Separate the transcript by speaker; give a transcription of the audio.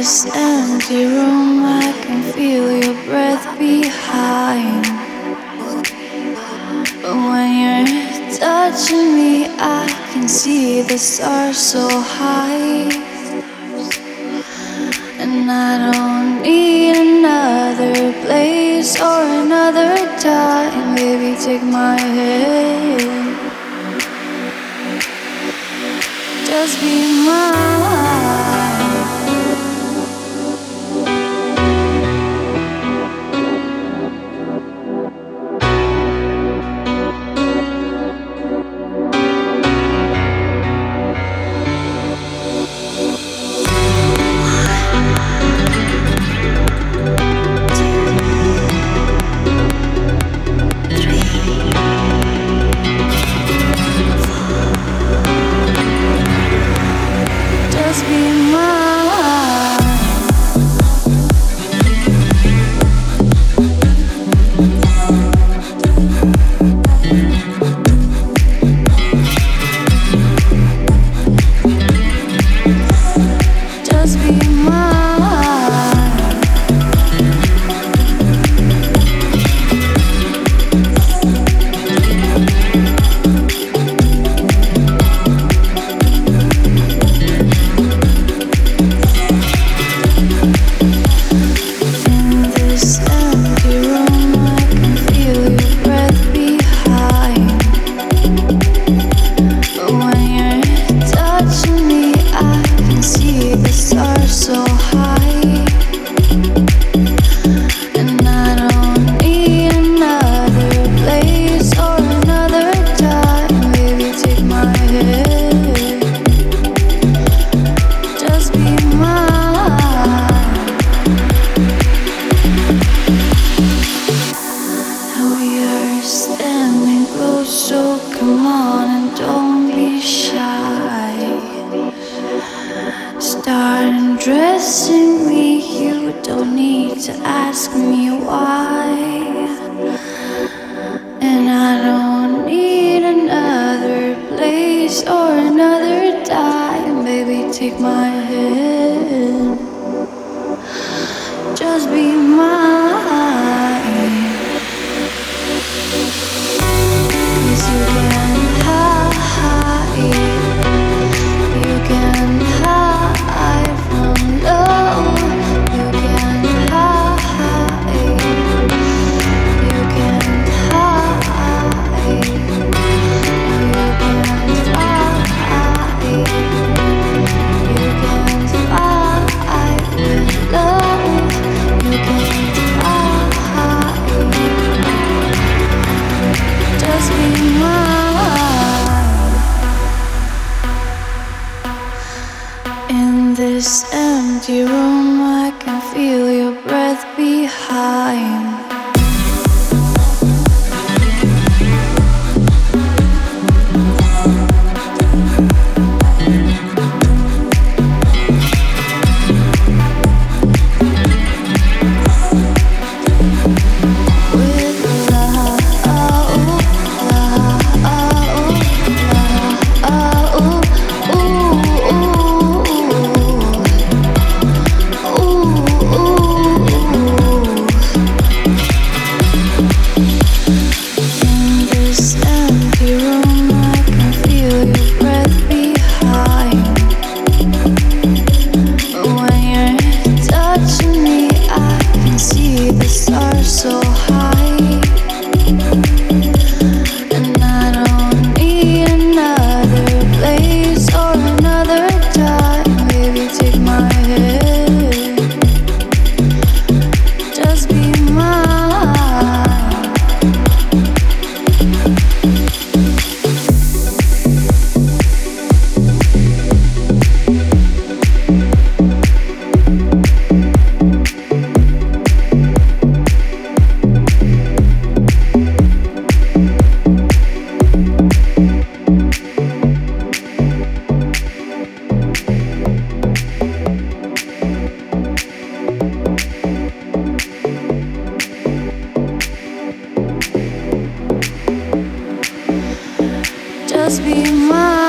Speaker 1: this empty room, I can feel your breath behind. But when you're touching me, I can see the stars so high. And I don't need another place or another time. Baby, take my hand. Just be mine. Just be mine. Just be mine. In this empty room, I can feel your breath behind. But when you're touching me, I can see the stars so high. And I don't need another place or another time. Baby, take my hand. Just be mine. Now we are standing close, so come on and don't be shy. Start undressing me, you don't need to ask me why. And I don't need another place or another time. Baby, take my hand. Just be mine. 'Cause you can hide. You can hide from love. You can hide. You can hide. You can hide. You can hide with love. You can hide. Just be mine. In this empty room, I can feel your breath behind. With love, in this empty room, I can feel your breath behind. But when you're touching me, I can see the stars so high. And I don't need another place or another time. Baby, take my hand. Just be mine. Just be mine.